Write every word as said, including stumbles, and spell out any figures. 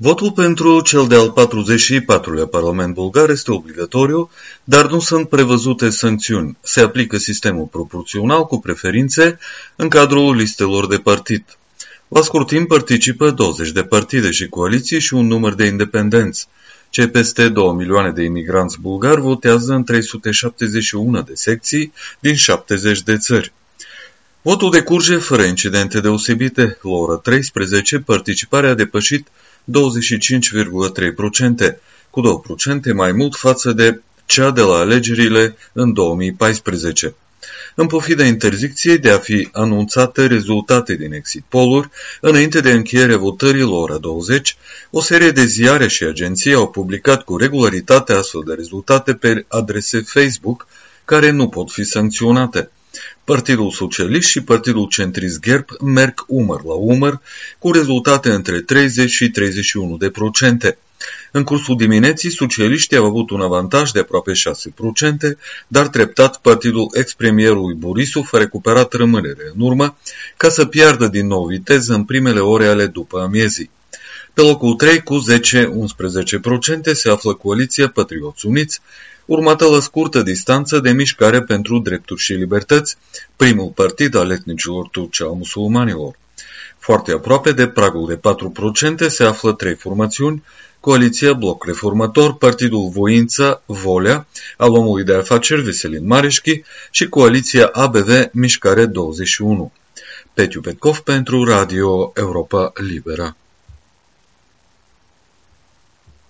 Votul pentru cel de-al patruzeci și patrulea Parlament bulgar este obligatoriu, dar nu sunt prevăzute sancțiuni. Se aplică sistemul proporțional cu preferințe în cadrul listelor de partid. La scrutin participă douăzeci de partide și coaliții și un număr de independenți. Cei peste două milioane de imigranți bulgari votează în trei sute șaptezeci și unu de secții din șaptezeci de țări. Votul decurge fără incidente deosebite. La ora treisprezece, participarea a depășit douăzeci și cinci virgulă trei la sută, cu două la sută mai mult față de cea de la alegerile în două mii paisprezece. În pofida interzicției de a fi anunțate rezultate din exit poll-uri, înainte de încheierea votării la ora douăzeci, o serie de ziare și agenții au publicat cu regularitate astfel de rezultate pe adrese Facebook, care nu pot fi sancționate. Partidul Socialist și Partidul Centrist Gerb merg umăr la umăr, cu rezultate între treizeci și treizeci și unu de procente. În cursul dimineții, socialiștii au avut un avantaj de aproape șase la sută, dar treptat partidul ex-premierului Borisov a recuperat rămânere în urmă, ca să piardă din nou viteză în primele ore ale după amiezii. Pe locul trei, cu zece la unsprezece la sută, se află coaliția Patrioți Uniți, urmată la scurtă distanță de Mișcare pentru Drepturi și Libertăți, primul partid al etnicilor turci al musulmanilor. Foarte aproape de pragul de patru la sută se află trei formațiuni: Coaliția Bloc Reformator, Partidul Voința, Volea, al omului de afaceri Veselin Mareșchi și Coaliția A B V Mișcare douăzeci și unu. Petiu Petkov pentru Radio Europa Liberă.